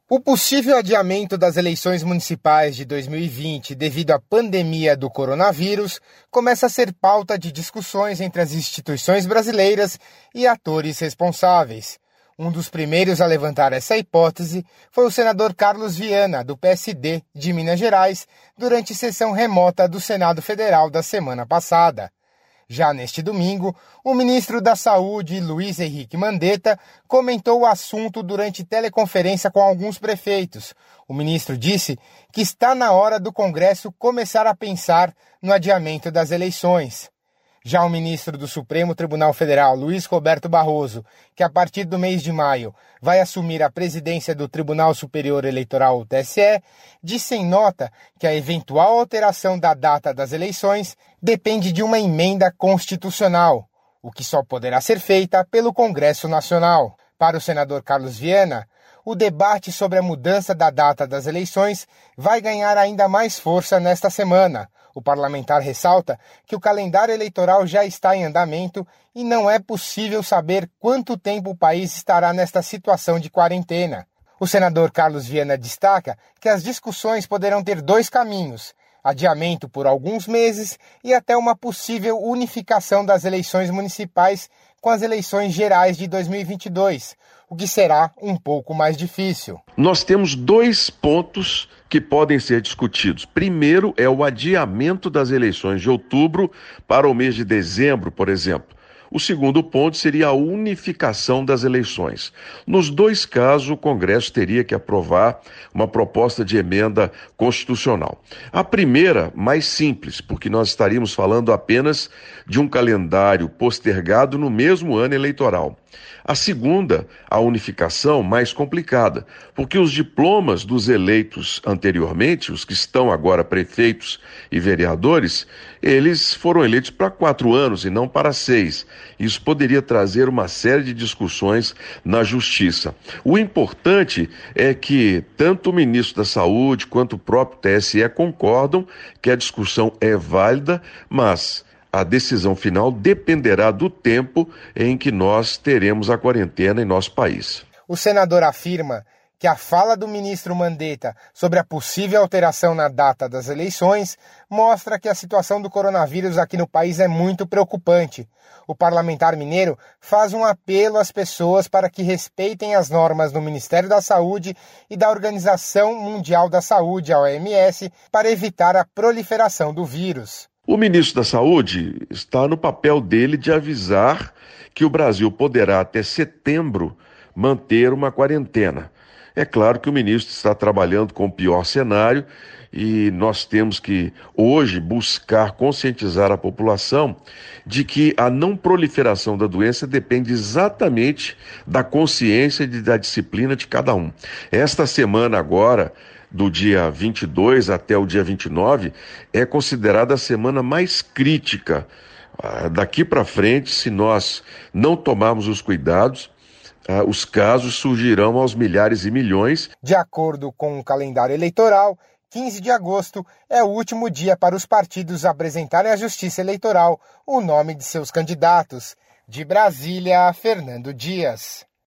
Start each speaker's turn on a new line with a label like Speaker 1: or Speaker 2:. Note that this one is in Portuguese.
Speaker 1: O possível adiamento das eleições municipais de 2020 devido à pandemia do coronavírus começa a ser pauta de discussões entre as instituições brasileiras e atores responsáveis. Um dos primeiros a levantar essa hipótese foi o senador Carlos Viana, do PSD de Minas Gerais, durante sessão remota do Senado Federal da semana passada. Já neste domingo, o ministro da Saúde, Luiz Henrique Mandetta, comentou o assunto durante teleconferência com alguns prefeitos. O ministro disse que está na hora do Congresso começar a pensar no adiamento das eleições. Já o ministro do Supremo Tribunal Federal, Luiz Roberto Barroso, que a partir do mês de maio vai assumir a presidência do Tribunal Superior Eleitoral, o TSE, disse em nota que a eventual alteração da data das eleições depende de uma emenda constitucional, o que só poderá ser feita pelo Congresso Nacional. Para o senador Carlos Viana, o debate sobre a mudança da data das eleições vai ganhar ainda mais força nesta semana. O parlamentar ressalta que o calendário eleitoral já está em andamento e não é possível saber quanto tempo o país estará nesta situação de quarentena. O senador Carlos Viana destaca que as discussões poderão ter dois caminhos: adiamento por alguns meses e até uma possível unificação das eleições municipais com as eleições gerais de 2022, o que será um pouco mais difícil.
Speaker 2: Nós temos dois pontos que podem ser discutidos. Primeiro é o adiamento das eleições de outubro para o mês de dezembro, por exemplo. O segundo ponto seria a unificação das eleições. Nos dois casos, o Congresso teria que aprovar uma proposta de emenda constitucional. A primeira, mais simples, porque nós estaríamos falando apenas de um calendário postergado no mesmo ano eleitoral. A segunda, a unificação, mais complicada, porque os diplomas dos eleitos anteriormente, os que estão agora prefeitos e vereadores, eles foram eleitos para 4 anos e não para 6. Isso poderia trazer uma série de discussões na Justiça. O importante é que tanto o ministro da Saúde quanto o próprio TSE concordam que a discussão é válida, mas a decisão final dependerá do tempo em que nós teremos a quarentena em nosso país.
Speaker 1: O senador afirma que a fala do ministro Mandetta sobre a possível alteração na data das eleições mostra que a situação do coronavírus aqui no país é muito preocupante. O parlamentar mineiro faz um apelo às pessoas para que respeitem as normas do Ministério da Saúde e da Organização Mundial da Saúde, a OMS, para evitar a proliferação do vírus.
Speaker 2: O ministro da Saúde está no papel dele de avisar que o Brasil poderá até setembro manter uma quarentena. É claro que o ministro está trabalhando com o pior cenário e nós temos que hoje buscar conscientizar a população de que a não proliferação da doença depende exatamente da consciência e da disciplina de cada um. Esta semana agora, do dia 22 até o dia 29, é considerada a semana mais crítica. Daqui para frente, se nós não tomarmos os cuidados, os casos surgirão aos milhares e milhões.
Speaker 1: De acordo com o calendário eleitoral, 15 de agosto é o último dia para os partidos apresentarem à Justiça Eleitoral o nome de seus candidatos. De Brasília, Fernando Dias.